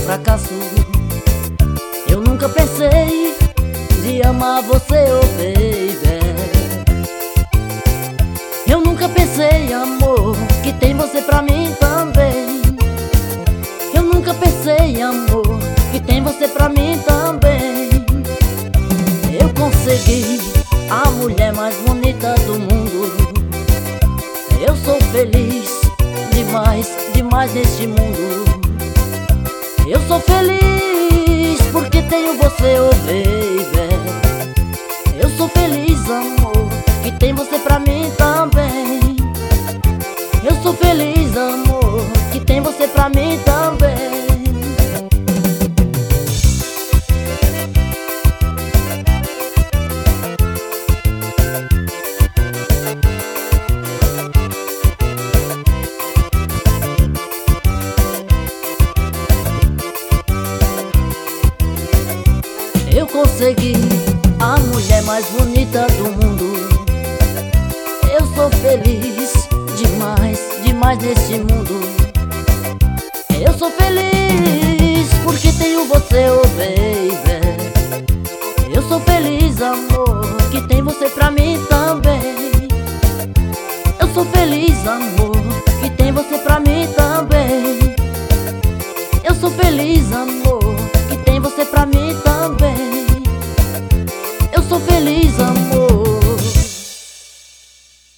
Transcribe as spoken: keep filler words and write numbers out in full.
fracasso. Eu nunca pensei de amar você, oh baby. Eu nunca pensei, amor, que tem você pra mim também. Eu nunca pensei, amor, que tem você pra mim também. Eu consegui a mulher mais bonita do mundo. Eu sou feliz demais, demais neste mundo. Eu sou feliz porque tenho você, oh baby. Eu sou feliz, amor, que tem você pra mim também. Eu sou feliz, amor, que tem você pra mim também. Eu consegui a mulher mais bonita do mundo. Eu sou feliz demais, demais nesse mundo. Eu sou feliz porque tenho você, oh baby. Eu sou feliz, amor, que tem você pra mim também. Eu sou feliz, amor, que tem você pra mim também. Eu sou feliz, amor,